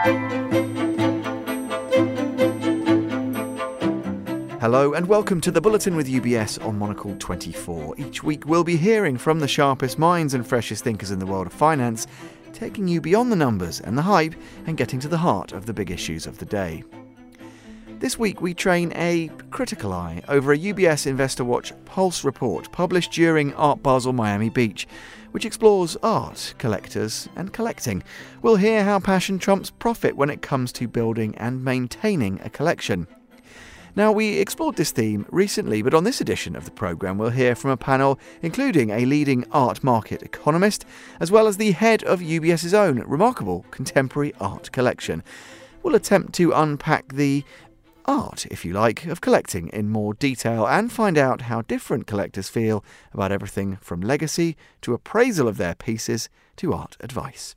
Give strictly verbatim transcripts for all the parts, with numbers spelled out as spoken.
Hello and welcome to the Bulletin with U B S on Monocle twenty-four. Each week we'll be hearing from the sharpest minds and freshest thinkers in the world of finance, taking you beyond the numbers and the hype and getting to the heart of the big issues of the day. This week we train a critical eye over a U B S Investor Watch Pulse report published during Art Basel Miami Beach, which explores art, collectors and collecting. We'll hear how passion trumps profit when it comes to building and maintaining a collection. Now, we explored this theme recently, but on this edition of the programme we'll hear from a panel including a leading art market economist, as well as the head of UBS's own remarkable contemporary art collection. We'll attempt to unpack the art, if you like, of collecting in more detail and find out how different collectors feel about everything from legacy to appraisal of their pieces to art advice.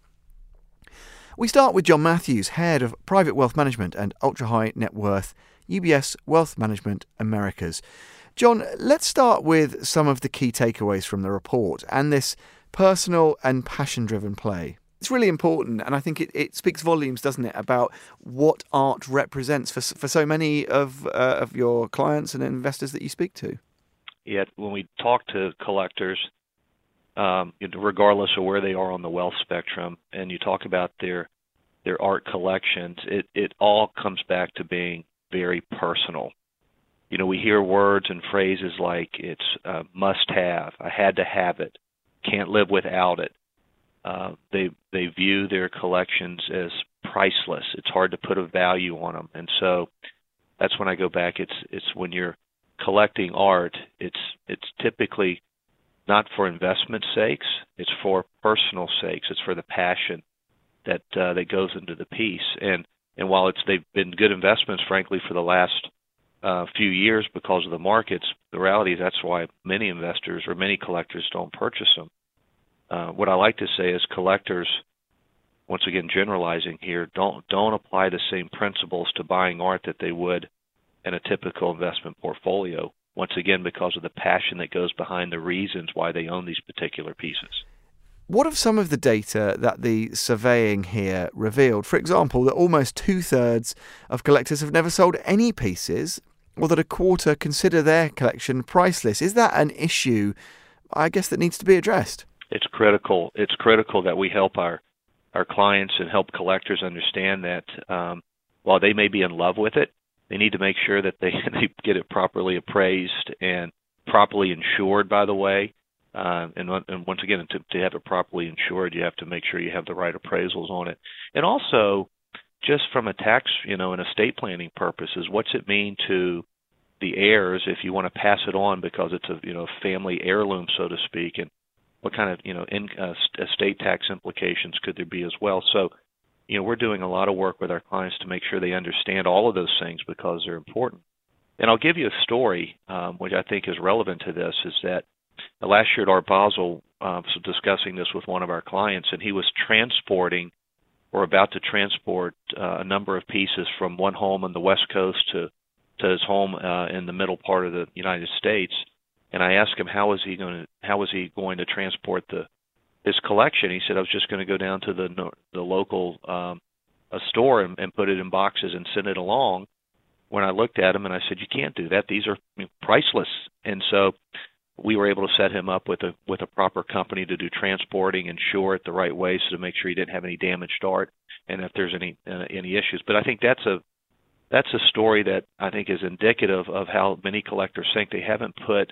We start with John Matthews, head of private wealth management and ultra-high net worth U B S Wealth Management Americas. John, let's start with some of the key takeaways from the report and this personal and passion-driven play. It's really important, and I think it, it speaks volumes, doesn't it, about what art represents for for so many of uh, of your clients and investors that you speak to. Yeah, when we talk to collectors, um, regardless of where they are on the wealth spectrum, and you talk about their their art collections, it, it all comes back to being very personal. You know, we hear words and phrases like it's uh, must have, I had to have it, can't live without it. Uh, they they view their collections as priceless. It's hard to put a value on them, and so that's when I go back. It's it's when you're collecting art, it's it's typically not for investment sakes. It's for personal sakes. It's for the passion that uh, that goes into the piece. And and while it's they've been good investments, frankly, for the last uh, few years because of the markets, the reality is that's why many investors or many collectors don't purchase them. Uh, what I like to say is collectors, once again generalizing here, don't don't apply the same principles to buying art that they would in a typical investment portfolio, once again because of the passion that goes behind the reasons why they own these particular pieces. What of some of the data that the surveying here revealed? For example, that almost two-thirds of collectors have never sold any pieces, or that a quarter consider their collection priceless. Is that an issue, I guess, that needs to be addressed? It's critical. It's critical that we help our, our clients and help collectors understand that um, while they may be in love with it, they need to make sure that they, they get it properly appraised and properly insured, by the way. Uh, and, and once again, to, to have it properly insured, you have to make sure you have the right appraisals on it. And also, just from a tax, you know, and estate planning purposes, what's it mean to the heirs if you want to pass it on because it's a, you know, family heirloom, so to speak, and what kind of, you know, in, uh, estate tax implications could there be as well? So, you know, we're doing a lot of work with our clients to make sure they understand all of those things because they're important. And I'll give you a story, um, which I think is relevant to this, is that last year at Art Basel, uh, was discussing this with one of our clients, and he was transporting or about to transport uh, a number of pieces from one home on the West Coast to, to his home uh, in the middle part of the United States. And I asked him how was he going to how was he going to transport the his collection. He said I was just going to go down to the the local um, a store and, and put it in boxes and send it along. When I looked at him and I said, you can't do that. These are priceless. And so we were able to set him up with a with a proper company to do transporting, insure it the right way, so to make sure he didn't have any damaged art and if there's any uh, any issues. But I think that's a that's a story that I think is indicative of how many collectors think. They haven't put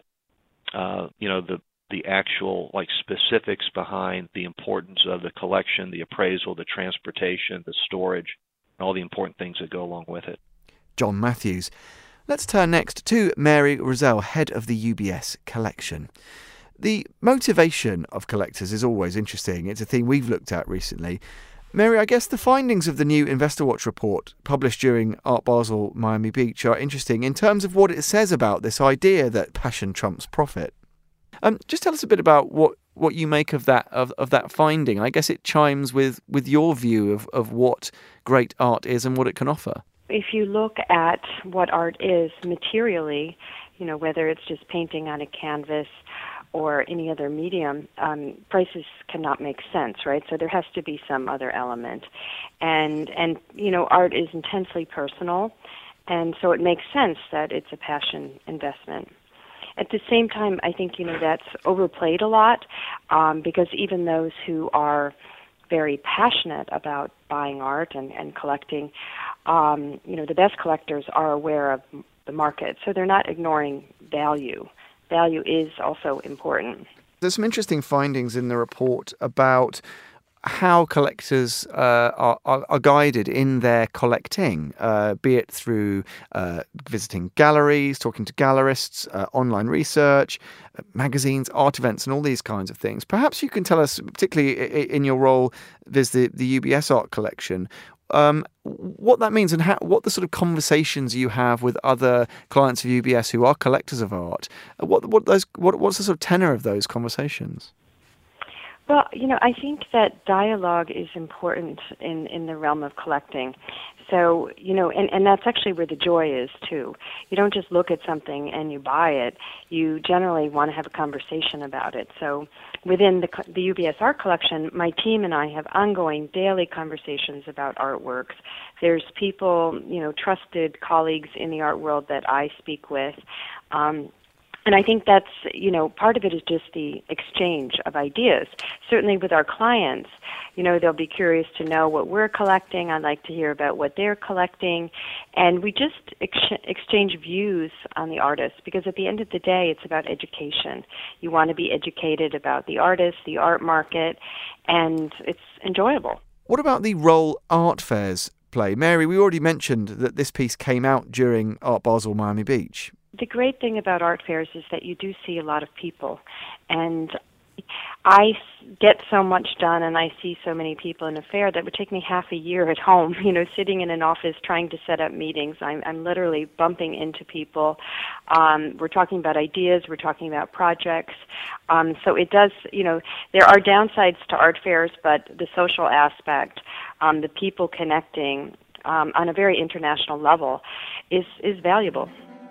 uh, you know the the actual like specifics behind the importance of the collection, the appraisal, the transportation, the storage, and all the important things that go along with it. John Matthews. Let's turn next to Mary Rozelle, head of the U B S collection. The motivation of collectors is always interesting. It's a theme we've looked at recently. Mary, I guess the findings of the new Investor Watch report published during Art Basel Miami Beach are interesting in terms of what it says about this idea that passion trumps profit. Um, just tell us a bit about what, what you make of that of, of that finding. I guess it chimes with, with your view of, of what great art is and what it can offer. If you look at what art is materially, you know, whether it's just painting on a canvas or any other medium, um, prices cannot make sense, right? So there has to be some other element. And, and you know, art is intensely personal, and so it makes sense that it's a passion investment. At the same time, I think, you know, that's overplayed a lot um, because even those who are very passionate about buying art and, and collecting, um, you know, the best collectors are aware of the market, so they're not ignoring value. Value is also important. There's some interesting findings in the report about how collectors uh, are, are, are guided in their collecting, uh, be it through uh, visiting galleries, talking to gallerists, uh, online research, uh, magazines, art events, and all these kinds of things. Perhaps you can tell us, particularly in your role with the, the U B S art collection, um, what that means and how, what the sort of conversations you have with other clients of U B S who are collectors of art. What what those what what's the sort of tenor of those conversations? Well, you know, I think that dialogue is important in, in the realm of collecting. So, you know, and, and that's actually where the joy is, too. You don't just look at something and you buy it. You generally want to have a conversation about it. So within the, the U B S Art Collection, my team and I have ongoing daily conversations about artworks. There's people, you know, trusted colleagues in the art world that I speak with. Um, And I think that's, you know, part of it is just the exchange of ideas. Certainly with our clients, you know, they'll be curious to know what we're collecting. I'd like to hear about what they're collecting. And we just ex- exchange views on the artists because at the end of the day, it's about education. You want to be educated about the artist, the art market, and it's enjoyable. What about the role art fairs play? Mary, we already mentioned that this piece came out during Art Basel Miami Beach. The great thing about art fairs is that you do see a lot of people, and I get so much done and I see so many people in a fair that would take me half a year at home, you know, sitting in an office trying to set up meetings. I'm, I'm literally bumping into people. Um, we're talking about ideas, we're talking about projects. Um, so it does, you know, there are downsides to art fairs, but the social aspect, um, the people connecting um, on a very international level is, is valuable.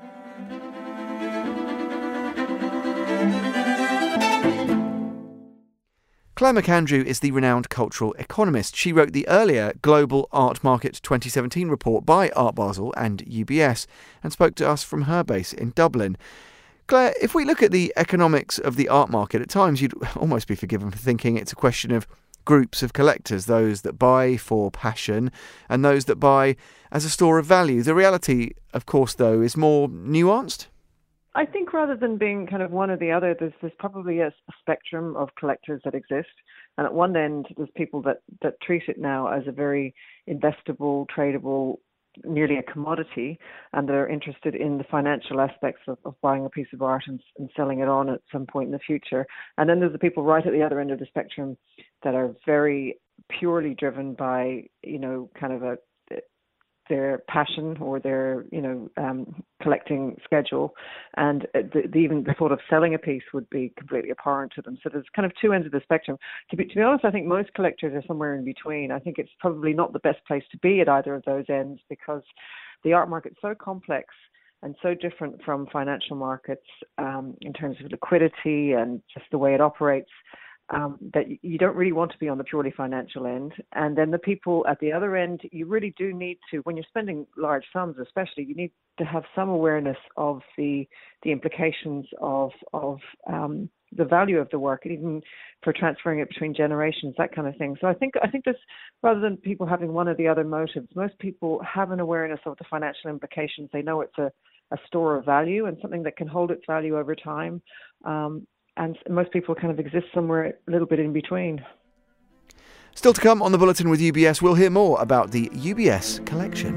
Claire McAndrew is the renowned cultural economist. She wrote the earlier Global Art Market twenty seventeen report by Art Basel and U B S and spoke to us from her base in Dublin. Claire, if we look at the economics of the art market, at times you'd almost be forgiven for thinking it's a question of groups of collectors, those that buy for passion and those that buy as a store of value. The reality, of course, though, is more nuanced. I think rather than being kind of one or the other, there's, there's probably a, a spectrum of collectors that exist. And at one end, there's people that, that treat it now as a very investable, tradable, nearly a commodity, and they're interested in the financial aspects of, of buying a piece of art and, and selling it on at some point in the future. And then there's the people right at the other end of the spectrum that are very purely driven by, you know, kind of a their passion or their, you know, um, collecting schedule, and the, the, even the thought of selling a piece would be completely abhorrent to them. So there's kind of two ends of the spectrum. To be, to be honest, I think most collectors are somewhere in between. I think it's probably not the best place to be at either of those ends because the art market's so complex and so different from financial markets um, in terms of liquidity and just the way it operates. Um, that you don't really want to be on the purely financial end. And then the people at the other end, you really do need to, when you're spending large sums especially, you need to have some awareness of the the implications of of um, the value of the work, even for transferring it between generations, that kind of thing. So I think I think this, rather than people having one or the other motives, most people have an awareness of the financial implications. They know it's a, a store of value and something that can hold its value over time. Um, And most people kind of exist somewhere a little bit in between. Still to come on the Bulletin with U B S, we'll hear more about the U B S collection.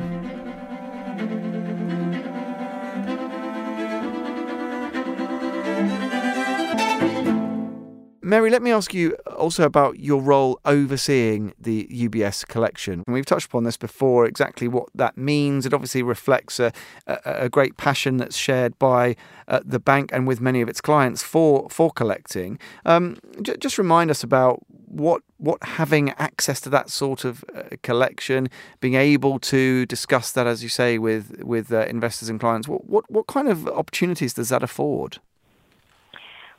Mary, let me ask you also about your role overseeing the U B S collection. And we've touched upon this before, exactly what that means. It obviously reflects a, a, a great passion that's shared by uh, the bank and with many of its clients for for collecting. Um, j- just remind us about what what having access to that sort of uh, collection, being able to discuss that, as you say, with with uh, investors and clients. What what what kind of opportunities does that afford?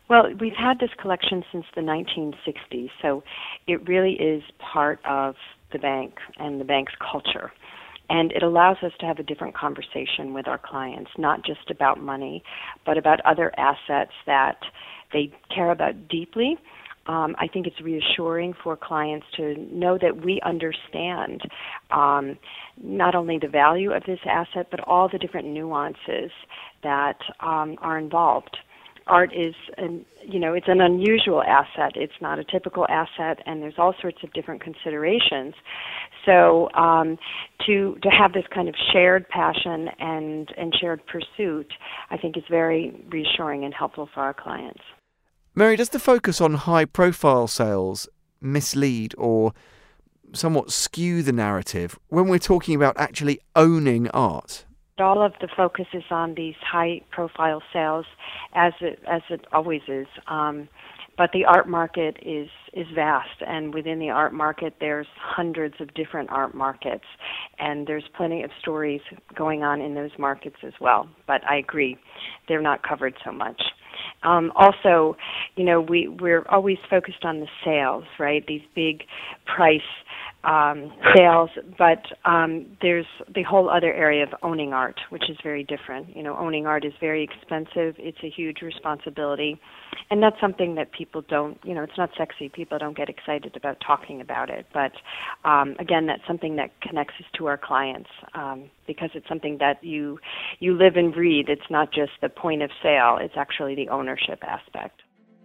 Well, we've had this collection since the nineteen sixties, so it really is part of the bank and the bank's culture. And it allows us to have a different conversation with our clients, not just about money, but about other assets that they care about deeply. Um, I think it's reassuring for clients to know that we understand um, not only the value of this asset, but all the different nuances that um, are involved. Art is, an, you know, it's an unusual asset. It's not a typical asset, and there's all sorts of different considerations. So um, to to have this kind of shared passion and, and shared pursuit, I think is very reassuring and helpful for our clients. Mary, does the focus on high-profile sales mislead or somewhat skew the narrative when we're talking about actually owning art? All of the focus is on these high-profile sales, as it as it always is. Um, but the art market is is vast, and within the art market, there's hundreds of different art markets, and there's plenty of stories going on in those markets as well. But I agree, they're not covered so much. Um, also, you know, we we're always focused on the sales, right? These big price um, sales, but um, there's the whole other area of owning art, which is very different. You know, owning art is very expensive. It's a huge responsibility, and that's something that people don't. You know, it's not sexy. People don't get excited about talking about it. But um, again, that's something that connects us to our clients um, because it's something that you you live and breathe. It's not just the point of sale. It's actually the ownership aspect.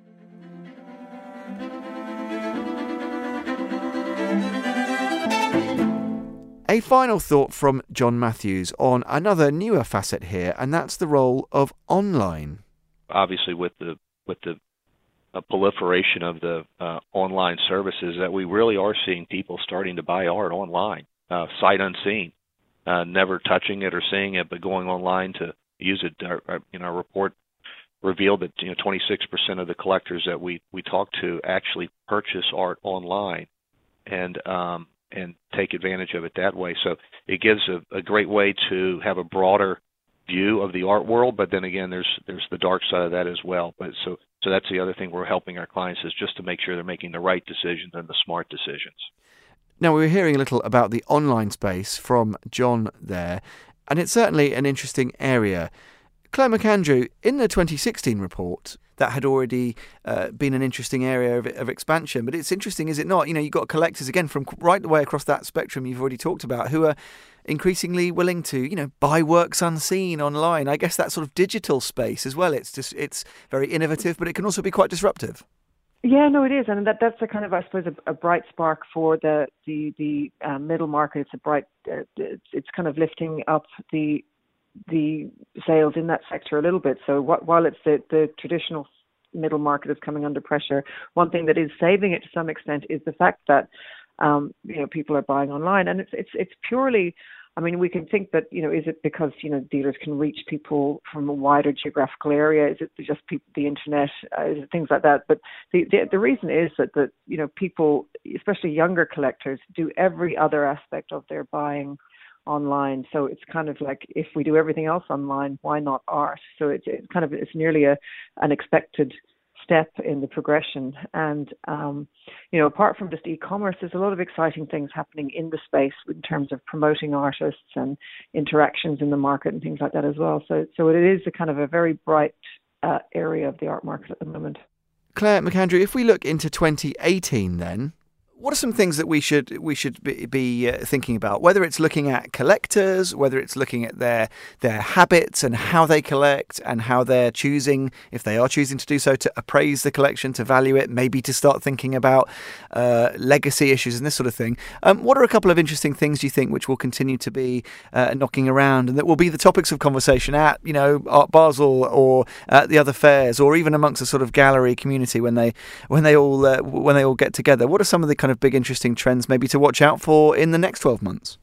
A final thought from John Matthews on another newer facet here, and that's the role of online. Obviously, with the with the uh, proliferation of the uh, online services, that we really are seeing people starting to buy art online, uh, sight unseen, uh, never touching it or seeing it, but going online to use it. Our, our, you know, our report revealed that you know twenty-six percent of the collectors that we we talk to actually purchase art online, and um, and take advantage of it that way. So it gives a, a great way to have a broader view of the art world, but then again, there's there's the dark side of that as well. But so so that's the other thing we're helping our clients is just to make sure they're making the right decisions and the smart decisions. Now, we were hearing a little about the online space from John there, and it's certainly an interesting area. Claire McAndrew, in the twenty sixteen report, that had already uh, been an interesting area of, of expansion. But it's interesting, is it not? You know, you've got collectors, again, from right the way across that spectrum you've already talked about, who are increasingly willing to, you know, buy works unseen online. I guess that sort of digital space as well. It's just, it's very innovative, but it can also be quite disruptive. Yeah, no, it is, and that that's a kind of, I suppose, a, a bright spark for the the the uh, middle market. It's a bright, uh, it's, it's kind of lifting up the the sales in that sector a little bit. So what, while it's the, the traditional middle market is coming under pressure, one thing that is saving it to some extent is the fact that um, you know people are buying online, and it's it's it's purely. I mean, we can think that, you know, is it because, you know, dealers can reach people from a wider geographical area? Is it just people, the internet? Uh, is it things like that? But the, the the reason is that, that, you know, people, especially younger collectors, do every other aspect of their buying online. So it's kind of like, if we do everything else online, why not art? So it's, it's kind of, it's nearly a an expected step in the progression. And, um, you know, apart from just e-commerce, there's a lot of exciting things happening in the space in terms of promoting artists and interactions in the market and things like that as well. So, so it is a kind of a very bright uh, area of the art market at the moment. Claire McAndrew, if we look into twenty eighteen then, what are some things that we should we should be, be uh, thinking about? Whether it's looking at collectors, whether it's looking at their their habits and how they collect and how they're choosing, if they are choosing to do so, to appraise the collection, to value it, maybe to start thinking about uh, legacy issues and this sort of thing. Um, what are a couple of interesting things you think which will continue to be uh, knocking around and that will be the topics of conversation at, you know, Art Basel or at the other fairs, or even amongst the sort of gallery community when they when they all uh, when they all get together? What are some of the kind of big interesting trends maybe to watch out for in the next twelve months?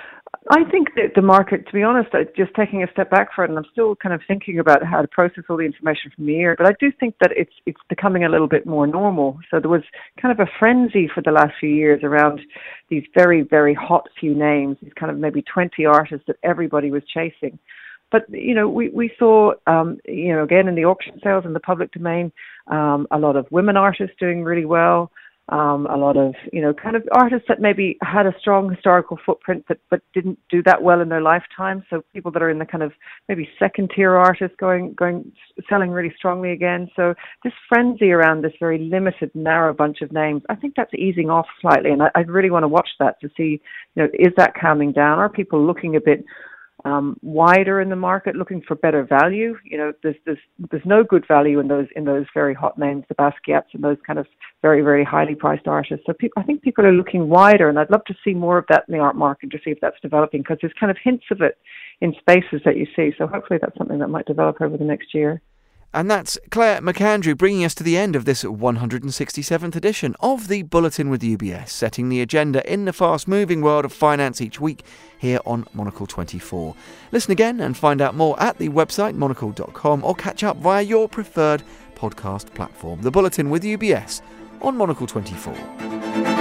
I think that the market, to be honest, just taking a step back for it, and I'm still kind of thinking about how to process all the information from the year, but I do think that it's it's becoming a little bit more normal. So there was kind of a frenzy for the last few years around these very, very hot few names, these kind of maybe twenty artists that everybody was chasing. but, you know, we, we saw, um, you know, again, in the auction sales in the public domain, um, a lot of women artists doing really well. Um, a lot of, you know, kind of artists that maybe had a strong historical footprint but, but didn't do that well in their lifetime. So people that are in the kind of maybe second tier artists going, going, selling really strongly again. So this frenzy around this very limited, narrow bunch of names, I think that's easing off slightly. And I, I really want to watch that to see, you know, is that calming down? Are people looking a bit Um, wider in the market, looking for better value? You know, there's there's there's no good value in those in those very hot names, the Basquiats and those kind of very very highly priced artists. So people, I think people are looking wider, and I'd love to see more of that in the art market to see if that's developing, because there's kind of hints of it in spaces that you see. So hopefully that's something that might develop over the next year. And that's Claire McAndrew bringing us to the end of this one hundred sixty-seventh edition of the Bulletin with U B S, setting the agenda in the fast-moving world of finance each week here on Monocle twenty-four. Listen again and find out more at the website monocle dot com, or catch up via your preferred podcast platform. The Bulletin with U B S on Monocle twenty-four.